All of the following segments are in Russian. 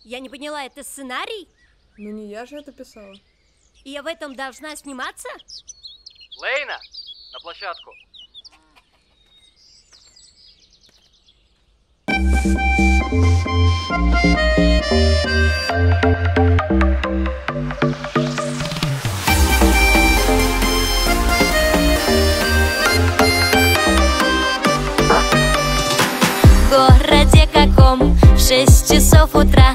Я не поняла, это сценарий? Ну не я же это писала. И я в этом должна сниматься? Лейна, на площадку. В городе каком в 6 часов утра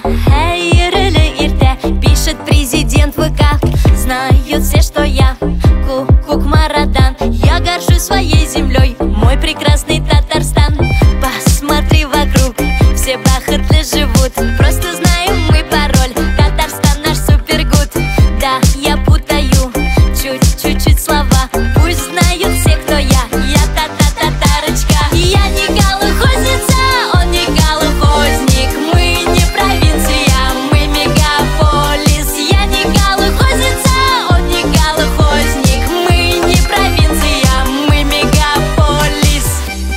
пишет президент ВК. Знают все, что я Кукмарадан. Я горжусь своей землей, мой прекрасный Татарстан. Посмотри вокруг, все бахатлы живут. Просто знаем мы пароль, Татарстан наш супергуд. Да, я путаю чуть-чуть слова. Пусть знают все, кто я та-та-татарочка. Я не колхозница, он не колхозник. Мы не провинция, мы мегаполис. Я не колхозница, он не колхозник. Мы не провинция, мы мегаполис.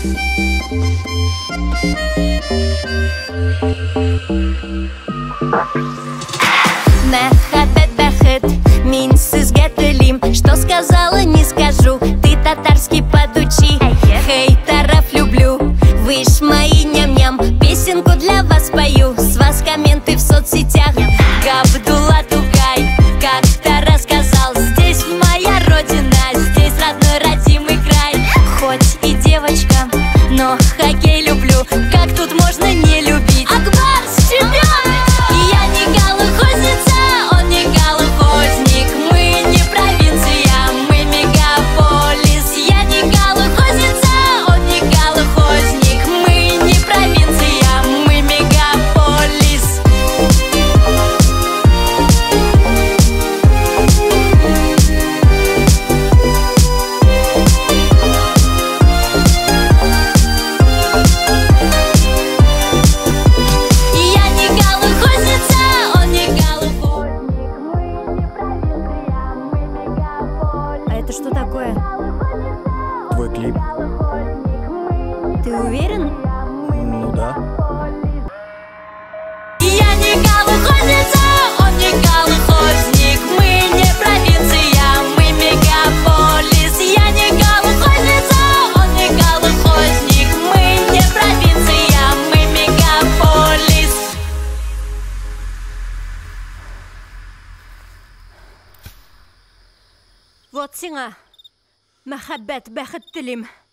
Мехабет бахет, мин сизге тылим. Что сказала, не скажу. Ты татарский подучи. Хейтеров люблю, вы ж мои ням-ням. Песенку для вас пою, с вас комменты в соцсетях. Габдулла Тугай как-то рассказал: здесь моя родина, здесь родной родимый край. Хоть и девочка, но хоккей люблю. Как тут можно не любить? Акбар, чемпион! Я не колхозница, он не колхозник. Мы не провинция, мы мегаполис. Я не колхозница, он не колхозник. Мы не провинция, мы мегаполис. Я не колхозница, он не колхозник. Мы не провинция, мы мегаполис. А это что такое? Твой клип. Ты уверен? Ну да. Я не колхозница, он не колхозник. Мы не провинция, мы мегаполис. Я не колхозница, он не колхозник. Мы не провинция, мы мегаполис. Вот сиңа. Махаббәт бәхет телим.